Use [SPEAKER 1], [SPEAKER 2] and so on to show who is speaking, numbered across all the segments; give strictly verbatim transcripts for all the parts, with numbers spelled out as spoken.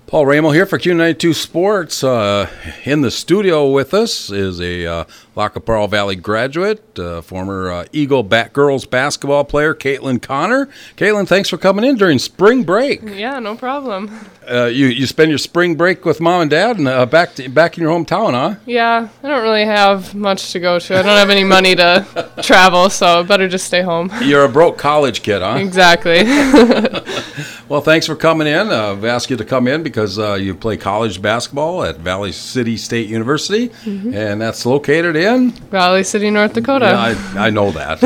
[SPEAKER 1] Paul Ramo here for Q ninety-two Sports. Uh, in the studio with us is a uh, Lac qui Parle Valley graduate, uh, former uh, Eagle Bat girls basketball player, Caitlin Connor. Caitlin, thanks for coming in during spring break.
[SPEAKER 2] Yeah, no problem.
[SPEAKER 1] Uh, you you spend your spring break with mom and dad and uh, back to, back in your hometown, huh?
[SPEAKER 2] Yeah, I don't really have much to go to. I don't have any money to travel, so better just stay home.
[SPEAKER 1] You're a broke college kid, huh?
[SPEAKER 2] Exactly.
[SPEAKER 1] Well, thanks for coming in. Uh, I've asked you to come in because uh, you play college basketball at Valley City State University, mm-hmm. and that's located in?
[SPEAKER 2] Valley City, North Dakota.
[SPEAKER 1] Yeah, I, I know that.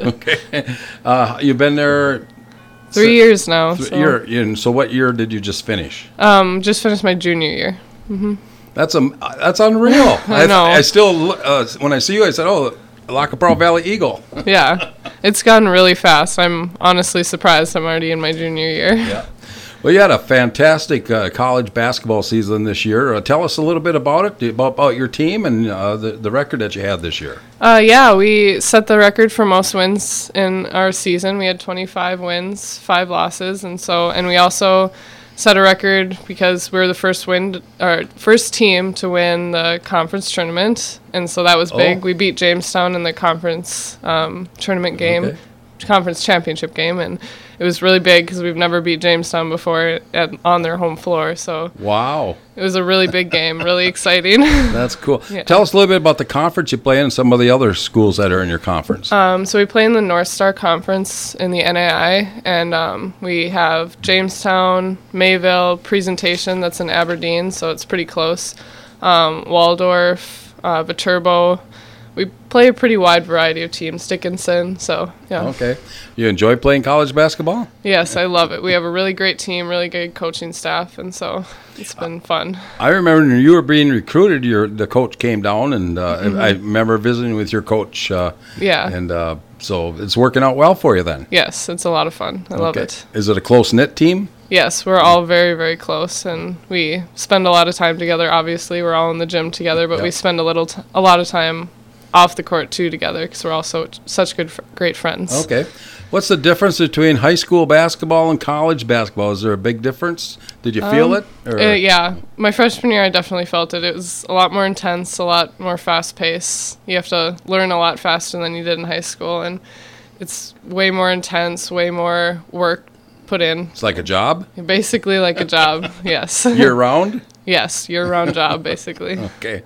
[SPEAKER 1] Okay. Uh, you've been there?
[SPEAKER 2] Three so, years now.
[SPEAKER 1] Th-
[SPEAKER 2] so.
[SPEAKER 1] You're, you so what year did you just finish?
[SPEAKER 2] Um, just finished my junior year. Mm-hmm.
[SPEAKER 1] That's a, that's unreal.
[SPEAKER 2] I know.
[SPEAKER 1] I, I still, uh, when I see you, I said, oh, Lac qui Parle Valley Eagle.
[SPEAKER 2] Yeah. It's gone really fast. I'm honestly surprised I'm already in my junior year.
[SPEAKER 1] Yeah. Well, you had a fantastic uh, college basketball season this year. Uh, tell us a little bit about it, about, about your team and uh, the, the record that you had this year.
[SPEAKER 2] Uh, yeah, we set the record for most wins in our season. We had twenty-five wins, five losses, and so and we also set a record because we were the first win, or first team to win the conference tournament, and so that was big. Oh. We beat Jamestown in the conference um, tournament game, okay. conference championship game, and it was really big because we've never beat Jamestown before at, on their home floor. So
[SPEAKER 1] wow,
[SPEAKER 2] it was a really big game, really exciting.
[SPEAKER 1] That's cool. Yeah. Tell us a little bit about the conference you play in and some of the other schools that are in your conference.
[SPEAKER 2] Um, so we play in the North Star Conference in the N A I, and um, we have Jamestown, Mayville, Presentation, that's in Aberdeen, so it's pretty close, um, Waldorf, uh, Viterbo. We play a pretty wide variety of teams, Dickinson, so yeah.
[SPEAKER 1] Okay. You enjoy playing college basketball?
[SPEAKER 2] Yes, I love it. We have a really great team, really good coaching staff, and so it's been fun.
[SPEAKER 1] I remember when you were being recruited, your the coach came down, and uh, mm-hmm. I remember visiting with your coach. Uh,
[SPEAKER 2] yeah.
[SPEAKER 1] And uh, so it's working out well for you then?
[SPEAKER 2] Yes, it's a lot of fun. I okay. love it.
[SPEAKER 1] Is it a close-knit team?
[SPEAKER 2] Yes, we're all very, very close, and we spend a lot of time together. Obviously, we're all in the gym together, but yep. we spend a little, t- a lot of time off the court too together because we're all so such good, great friends.
[SPEAKER 1] Okay, what's the difference between high school basketball and college basketball? Is there a big difference? Did you feel
[SPEAKER 2] um,
[SPEAKER 1] it? Or?
[SPEAKER 2] Uh, yeah, my freshman year I definitely felt it. It was a lot more intense, a lot more fast paced. You have to learn a lot faster than you did in high school, and it's way more intense, way more work put in.
[SPEAKER 1] It's like a job?
[SPEAKER 2] Basically like a job, yes.
[SPEAKER 1] Year round?
[SPEAKER 2] Yes, year-round job, basically.
[SPEAKER 1] Okay.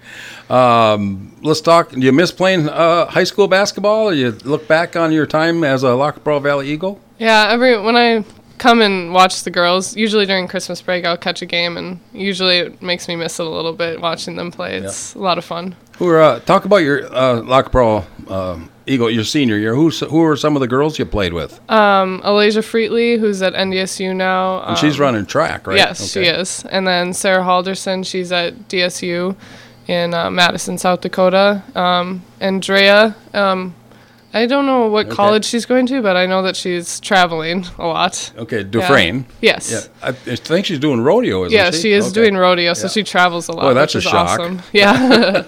[SPEAKER 1] Um, let's talk. Do you miss playing uh, high school basketball? You look back on your time as a Lac qui Parle Valley Eagle?
[SPEAKER 2] Yeah, every when I come and watch the girls, usually during Christmas break, I'll catch a game, and usually it makes me miss it a little bit watching them play. It's yeah. a lot of fun.
[SPEAKER 1] Who are, uh, talk about your uh, Lac qui Parle uh, Eagle, your senior year. Who's, who are some of the girls you played with?
[SPEAKER 2] Um, Alasia Freetley, who's at N D S U now. Um,
[SPEAKER 1] and she's running track, right?
[SPEAKER 2] Yes, okay. She is. And then Sarah Halderson, she's at D S U in uh, Madison, South Dakota. Um, Andrea, um, I don't know what okay. college she's going to, but I know that she's traveling a lot.
[SPEAKER 1] Okay, Dufresne.
[SPEAKER 2] Yeah. Yes.
[SPEAKER 1] Yeah. I think she's doing rodeo, isn't
[SPEAKER 2] yeah,
[SPEAKER 1] she?
[SPEAKER 2] Yeah, she is
[SPEAKER 1] okay.
[SPEAKER 2] doing rodeo, so yeah. she travels a lot.
[SPEAKER 1] Boy, that's
[SPEAKER 2] which
[SPEAKER 1] a
[SPEAKER 2] is
[SPEAKER 1] shock.
[SPEAKER 2] Awesome. Yeah.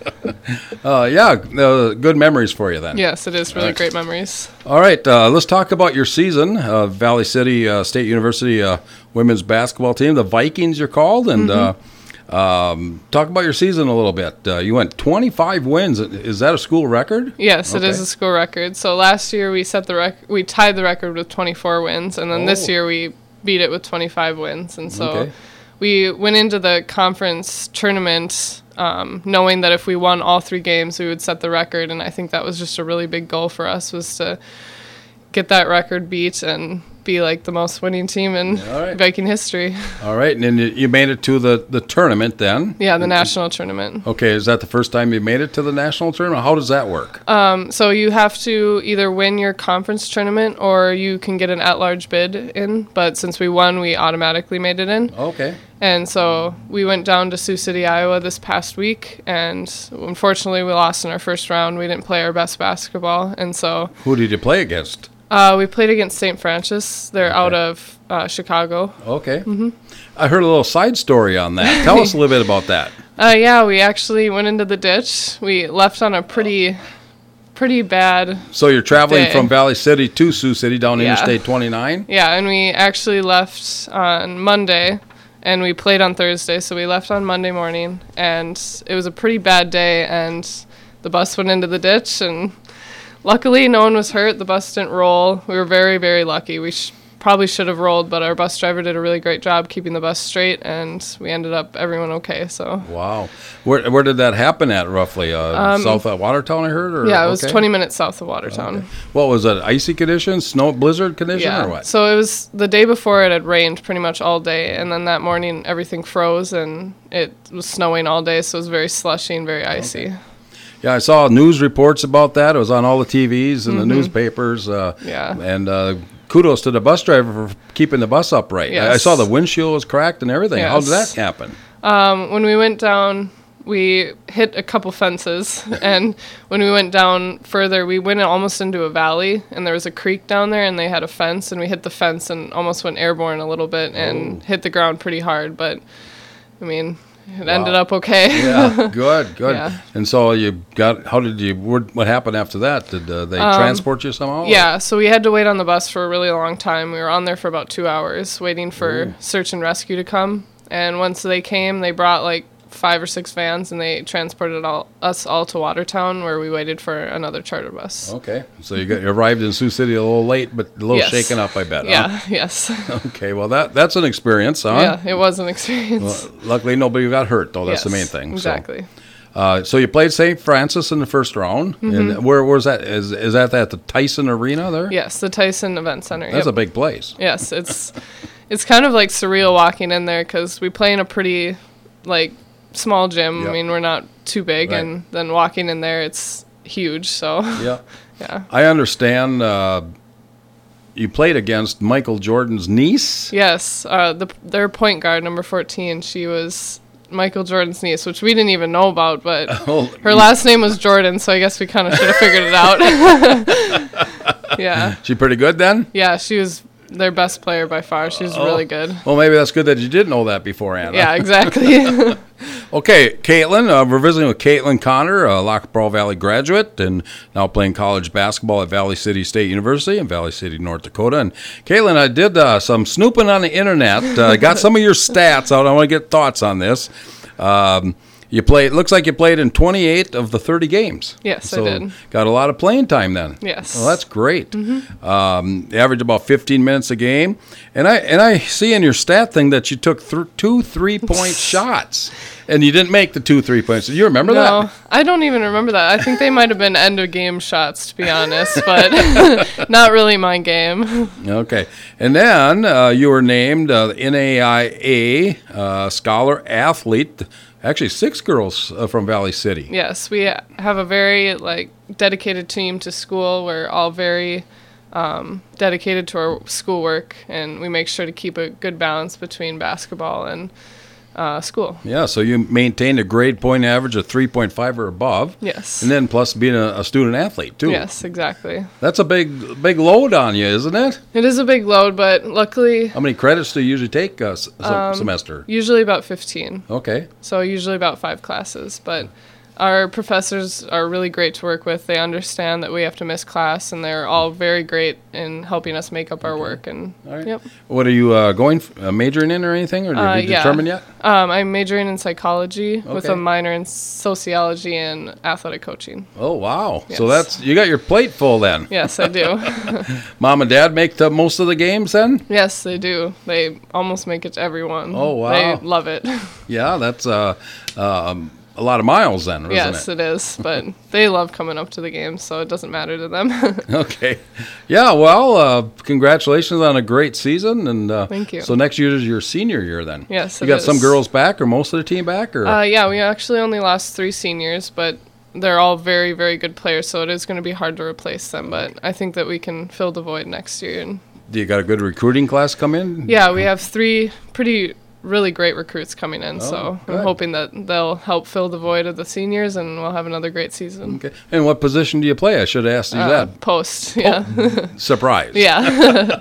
[SPEAKER 1] uh, yeah, uh, good memories for you then.
[SPEAKER 2] Yes, it is really
[SPEAKER 1] right.
[SPEAKER 2] great memories.
[SPEAKER 1] All right, uh, let's talk about your season. Uh, Valley City uh, State University uh, women's basketball team, the Vikings you're called, and mm-hmm. uh, Um, talk about your season a little bit. Uh, you went twenty-five wins. Is that a school record?
[SPEAKER 2] Yes,
[SPEAKER 1] okay.
[SPEAKER 2] It is a school record. So last year we set the rec- we tied the record with twenty-four wins, and then oh. this year we beat it with twenty-five wins. And so
[SPEAKER 1] okay.
[SPEAKER 2] we went into the conference tournament um, knowing that if we won all three games, we would set the record. And I think that was just a really big goal for us, was to get that record beat and be like the most winning team in right. Viking history.
[SPEAKER 1] All right, and then you made it to the, the tournament then?
[SPEAKER 2] Yeah, the national tournament.
[SPEAKER 1] Okay, is that the first time you made it to the national tournament? How does that work?
[SPEAKER 2] Um, so you have to either win your conference tournament or you can get an at-large bid in, but since we won, we automatically made it in.
[SPEAKER 1] Okay.
[SPEAKER 2] And so we went down to Sioux City, Iowa this past week, and unfortunately we lost in our first round. We didn't play our best basketball, and so...
[SPEAKER 1] Who did you play against?
[SPEAKER 2] Uh, we played against Saint Francis. They're okay. out of uh, Chicago.
[SPEAKER 1] Okay.
[SPEAKER 2] Mm-hmm.
[SPEAKER 1] I heard a little side story on that. Tell us a little bit about that.
[SPEAKER 2] Uh, yeah, we actually went into the ditch. We left on a pretty, pretty bad
[SPEAKER 1] So you're traveling
[SPEAKER 2] day.
[SPEAKER 1] from Valley City to Sioux City down
[SPEAKER 2] yeah.
[SPEAKER 1] Interstate twenty-nine?
[SPEAKER 2] Yeah, and we actually left on Monday, and we played on Thursday, so we left on Monday morning, and it was a pretty bad day, and the bus went into the ditch, and luckily no one was hurt. The bus didn't roll. We were very, very lucky. We sh- probably should have rolled, but our bus driver did a really great job keeping the bus straight, and we ended up everyone okay. So
[SPEAKER 1] wow, where where did that happen at roughly? Uh, um, south of Watertown, I heard. Or?
[SPEAKER 2] Yeah, it was
[SPEAKER 1] okay.
[SPEAKER 2] twenty minutes south of Watertown.
[SPEAKER 1] Okay. What was it? Icy conditions, snow, blizzard condition,
[SPEAKER 2] yeah.
[SPEAKER 1] or what?
[SPEAKER 2] So it was the day before. It had rained pretty much all day, and then that morning everything froze, and it was snowing all day. So it was very slushy and very icy.
[SPEAKER 1] Okay. Yeah, I saw news reports about that. It was on all the T Vs and mm-hmm. the newspapers. Uh,
[SPEAKER 2] yeah.
[SPEAKER 1] And uh, kudos to the bus driver for keeping the bus upright.
[SPEAKER 2] Yes.
[SPEAKER 1] I saw the windshield was cracked and everything.
[SPEAKER 2] Yes.
[SPEAKER 1] How did that happen?
[SPEAKER 2] Um, when we went down, we hit a couple fences. And when we went down further, we went almost into a valley. And there was a creek down there, and they had a fence. And we hit the fence and almost went airborne a little bit and oh. hit the ground pretty hard. But, I mean... It wow. ended up okay.
[SPEAKER 1] Yeah, good, good.
[SPEAKER 2] Yeah.
[SPEAKER 1] And so you got, how did you, what, what happened after that? Did uh, they um, transport you somehow?
[SPEAKER 2] Yeah, so we had to wait on the bus for a really long time. We were on there for about two hours waiting for Ooh. search and rescue to come. And once they came, they brought like five or six vans, and they transported all, us all to Watertown, where we waited for another charter bus.
[SPEAKER 1] Okay, so you got you arrived in Sioux City a little late, but a little
[SPEAKER 2] yes.
[SPEAKER 1] shaken up, I bet.
[SPEAKER 2] Yeah,
[SPEAKER 1] huh?
[SPEAKER 2] yes.
[SPEAKER 1] Okay, well that that's an experience, huh?
[SPEAKER 2] Yeah, it was an experience.
[SPEAKER 1] Well, luckily, nobody got hurt, though. That's
[SPEAKER 2] yes,
[SPEAKER 1] the main thing.
[SPEAKER 2] Exactly.
[SPEAKER 1] So, uh, so you played Saint Francis in the first round, mm-hmm. and where was that? Is is that at the Tyson Arena there?
[SPEAKER 2] Yes, the Tyson Event Center.
[SPEAKER 1] That's
[SPEAKER 2] yep.
[SPEAKER 1] a big place.
[SPEAKER 2] Yes, it's it's kind of like surreal walking in there because we play in a pretty like. small gym. Yep. I mean, we're not too big, right. and then walking in there, it's huge. So
[SPEAKER 1] yeah,
[SPEAKER 2] yeah.
[SPEAKER 1] I understand. Uh, you played against Michael Jordan's niece.
[SPEAKER 2] Yes, uh, the their point guard, number fourteen. She was Michael Jordan's niece, which we didn't even know about, but oh, her last name was Jordan, so I guess we kind of should have figured it out. Yeah.
[SPEAKER 1] She pretty good then?
[SPEAKER 2] Yeah, she was their best player by far. She was oh. really good.
[SPEAKER 1] Well, maybe that's good that you didn't know that beforehand.
[SPEAKER 2] Yeah, exactly.
[SPEAKER 1] Okay, Caitlin, uh, we're visiting with Caitlin Connor, a Lac La Prairie Valley graduate, and now playing college basketball at Valley City State University in Valley City, North Dakota. And Caitlin, I did uh, some snooping on the internet. I uh, got some of your stats out. I want to get thoughts on this. Um, You played. Looks like you played in twenty-eight of the thirty games.
[SPEAKER 2] Yes,
[SPEAKER 1] so
[SPEAKER 2] I did.
[SPEAKER 1] Got a lot of playing time then.
[SPEAKER 2] Yes.
[SPEAKER 1] Well, that's great.
[SPEAKER 2] Mm-hmm.
[SPEAKER 1] Um, average about fifteen minutes a game, and I and I see in your stat thing that you took th- two three-point shots, and you didn't make the two three points. Do you remember
[SPEAKER 2] no,
[SPEAKER 1] that?
[SPEAKER 2] No, I don't even remember that. I think they might have been end of game shots, to be honest, but not really my game.
[SPEAKER 1] Okay, and then uh, you were named uh, N A I A uh, Scholar Athlete. Actually, six girls uh, from Valley City.
[SPEAKER 2] Yes, we have a very like dedicated team to school. We're all very um, dedicated to our schoolwork, and we make sure to keep a good balance between basketball and uh, school.
[SPEAKER 1] Yeah, so you maintained a grade point average of three point five or above.
[SPEAKER 2] Yes.
[SPEAKER 1] And then plus being a, a student athlete, too.
[SPEAKER 2] Yes, exactly.
[SPEAKER 1] That's a big big load on you, isn't it?
[SPEAKER 2] It is a big load, but luckily...
[SPEAKER 1] How many credits do you usually take a s-
[SPEAKER 2] um,
[SPEAKER 1] semester?
[SPEAKER 2] Usually about fifteen.
[SPEAKER 1] Okay.
[SPEAKER 2] So usually about five classes, but... Our professors are really great to work with. They understand that we have to miss class, and they're all very great in helping us make up our
[SPEAKER 1] okay.
[SPEAKER 2] work. And
[SPEAKER 1] all right.
[SPEAKER 2] Yep.
[SPEAKER 1] What are you uh, going f- uh, majoring in or anything, or have
[SPEAKER 2] uh,
[SPEAKER 1] you
[SPEAKER 2] yeah.
[SPEAKER 1] determined yet?
[SPEAKER 2] Um, I'm majoring in psychology
[SPEAKER 1] okay.
[SPEAKER 2] with a minor in sociology and athletic coaching.
[SPEAKER 1] Oh wow!
[SPEAKER 2] Yes.
[SPEAKER 1] So that's you got your plate full then.
[SPEAKER 2] Yes, I do.
[SPEAKER 1] Mom and Dad make the most of the games then?
[SPEAKER 2] Yes, they do. They almost make it to everyone.
[SPEAKER 1] Oh wow!
[SPEAKER 2] They love it.
[SPEAKER 1] Yeah, that's uh, um. a lot of miles then, isn't
[SPEAKER 2] yes,
[SPEAKER 1] it?
[SPEAKER 2] Yes, it is, but they love coming up to the games, so it doesn't matter to them.
[SPEAKER 1] Okay. Yeah, well, uh, congratulations on a great season. And uh,
[SPEAKER 2] thank you.
[SPEAKER 1] So next year is your senior year then?
[SPEAKER 2] Yes,
[SPEAKER 1] You
[SPEAKER 2] it
[SPEAKER 1] got
[SPEAKER 2] is.
[SPEAKER 1] some girls back or most of the team back? Or?
[SPEAKER 2] Uh, yeah, we actually only lost three seniors, but they're all very, very good players, so it is going to be hard to replace them, but I think that we can fill the void next year. And
[SPEAKER 1] Do you got a good recruiting class come in?
[SPEAKER 2] Yeah, we have three pretty... really great recruits coming in,
[SPEAKER 1] oh,
[SPEAKER 2] so
[SPEAKER 1] good.
[SPEAKER 2] I'm hoping that they'll help fill the void of the seniors, and we'll have another great season.
[SPEAKER 1] Okay. And what position do you play? I should have asked you
[SPEAKER 2] Uh,
[SPEAKER 1] that.
[SPEAKER 2] Post, yeah.
[SPEAKER 1] Oh, surprise.
[SPEAKER 2] Yeah.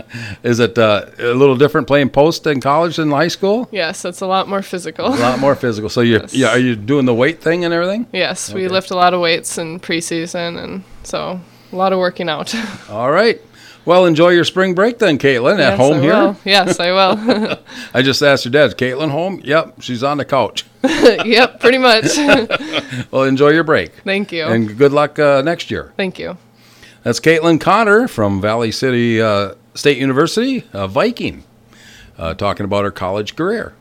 [SPEAKER 1] Is it uh, a little different playing post in college than high school?
[SPEAKER 2] Yes, it's a lot more physical.
[SPEAKER 1] A lot more physical. So you,
[SPEAKER 2] Yes.
[SPEAKER 1] yeah, are you doing the weight thing and everything?
[SPEAKER 2] Yes,
[SPEAKER 1] Okay.
[SPEAKER 2] we lift a lot of weights in preseason, and so a lot of working out.
[SPEAKER 1] All right. Well, enjoy your spring break then, Caitlin,
[SPEAKER 2] Yes,
[SPEAKER 1] at home
[SPEAKER 2] I
[SPEAKER 1] here.
[SPEAKER 2] will. Yes, I will.
[SPEAKER 1] I just asked her dad, is Caitlin home? Yep, she's on the couch.
[SPEAKER 2] Yep, pretty much.
[SPEAKER 1] Well, enjoy your break.
[SPEAKER 2] Thank you.
[SPEAKER 1] And good luck uh, next year.
[SPEAKER 2] Thank you.
[SPEAKER 1] That's Caitlin Connor from Valley City uh, State University, uh, Viking, uh, talking about her college career.